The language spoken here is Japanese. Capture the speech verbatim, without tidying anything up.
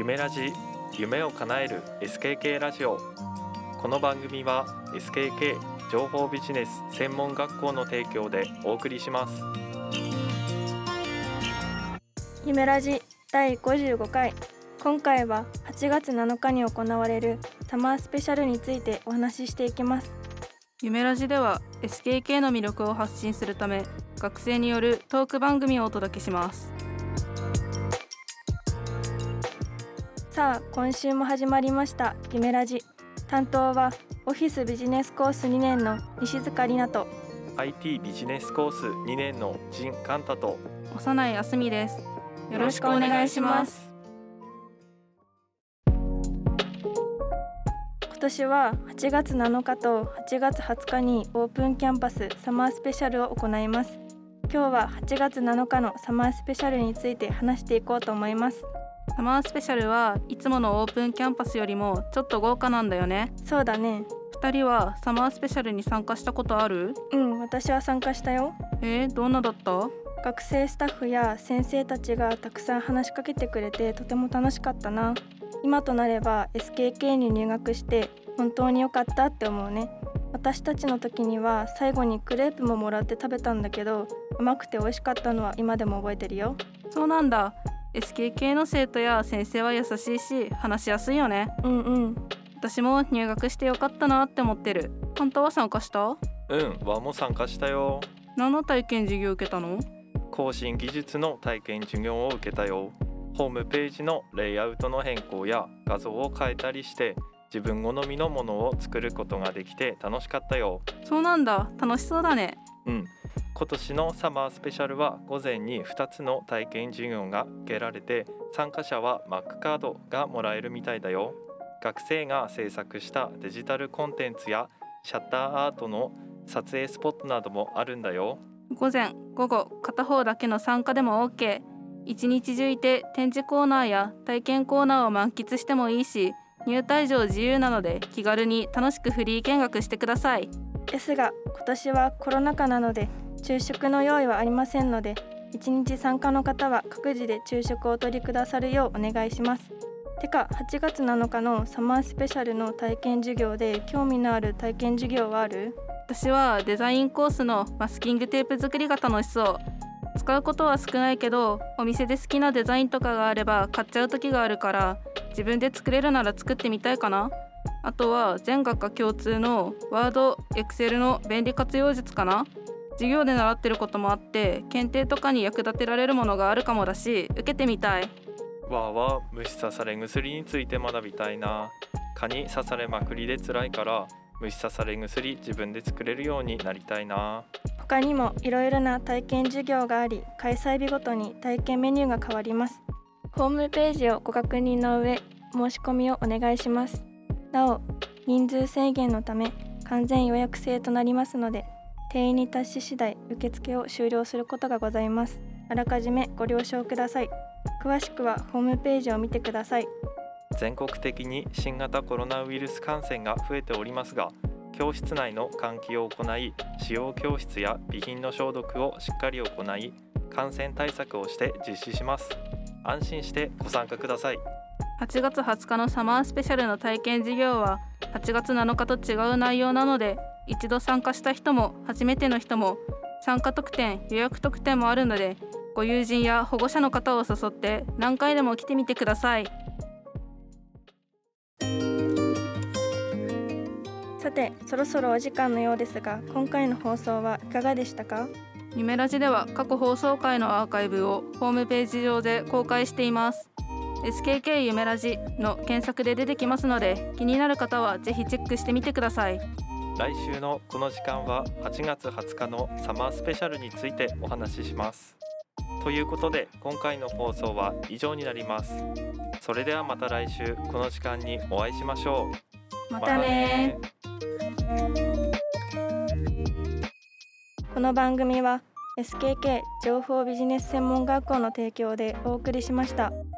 夢ラジ、夢を叶える エスケーケー ラジオ。この番組は エスケーケー 情報ビジネス専門学校の提供でお送りします。 夢ラジだいごじゅうごかい、今回ははちがつなのかに行われるサマースペシャルについてお話ししていきます。 夢ラジでは エスケーケー の魅力を発信するため、学生によるトーク番組をお届けします。 さあ、今週も始まりました夢ラジ。担当はオフィスビジネスコースにねんの西塚里奈とアイティー ビジネスコースにねんの陣寛太と幼いあすみです。よろしくお願いします。 今年ははちがつなのかとはちがつはつかにオープンキャンパスサマースペシャルを行います。今日ははちがつなのかのサマースペシャルについて話していこうと思います。 サマースペシャルはいつものオープンキャンパスよりもちょっと豪華なんだよね。 そうだね。 ふたりはサマースペシャルに参加したことある？ うん、私は参加したよ。 えー、どんなだった？ 学生スタッフや先生たちがたくさん話しかけてくれてとても楽しかったな。今となれば エスケーケー に入学して本当に良かったって思うね。私たちの時には最後にクレープももらって食べたんだけど、甘くて美味しかったのは今でも覚えてるよ。 そうなんだ。エスケーケー の生徒や先生は優しいし話しやすいよね。 うんうん。 私も入学してよかったなって思ってる。カンタは参加した？ うん、わも参加したよ。 何の体験授業を受けたの？ 更新技術の体験授業を受けたよ。ホームページのレイアウトの変更や画像を変えたりして自分好みのものを作ることができて楽しかったよ。 そうなんだ。楽しそうだね。 うん。今年のサマースペシャルは午前にふたつの体験授業が受けられて、参加者は Mac カードがもらえるみたいだよ。学生が制作したデジタルコンテンツやシャッターアートの撮影スポットなどもあるんだよ。 午前、午後、片方だけの参加でも OK。 一日中いて展示コーナーや体験コーナーを満喫してもいいし、入退場自由なので気軽に楽しくフリー見学してください。 ですが今年はコロナ禍なので昼食の用意はありませんので、いちにち参加の方は各自で昼食をお取りくださるようお願いします。てかはちがつなのかのサマースペシャルの体験授業で興味のある体験授業はある？ 私はデザインコースのマスキングテープ作りが楽しそう。使うことは少ないけど、お店で好きなデザインとかがあれば買っちゃう時があるから、自分で作れるなら作ってみたいかな。あとは全学科共通のワード、エクセルの便利活用術かな。授業で習ってることもあって、検定とかに役立てられるものがあるかもだし、受けてみたい。 わーは虫刺され薬について学びたいな。蚊に刺されまくりで辛いから虫刺され薬自分で作れるようになりたいな。 他にもいろいろな体験授業があり、開催日ごとに体験メニューが変わります。ホームページをご確認の上、申し込みをお願いします。なお、人数制限のため完全予約制となりますので、定員に達し次第受付を終了することがございます。あらかじめご了承ください。詳しくはホームページを見てください。 全国的に新型コロナウイルス感染が増えておりますが、教室内の換気を行い、使用教室や備品の消毒をしっかり行い、感染対策をして実施します。安心してご参加ください。 はちがつはつかのサマースペシャルの体験授業ははちがつなのかと違う内容なので、一度参加した人も初めての人も参加特典、予約特典もあるので、ご友人や保護者の方を誘って何回でも来てみてください。 さて、そろそろお時間のようですが、今回の放送はいかがでしたか？ 夢ラジでは過去放送回のアーカイブをホームページ上で公開しています。 エスケーケー 夢ラジの検索で出てきますので、気になる方はぜひチェックしてみてください。 来週のこの時間ははちがつはつかのサマースペシャルについてお話しします。ということで今回の放送は以上になります。それではまた来週この時間にお会いしましょう。 またね。 この番組は エスケーケー 情報ビジネス専門学校の提供でお送りしました。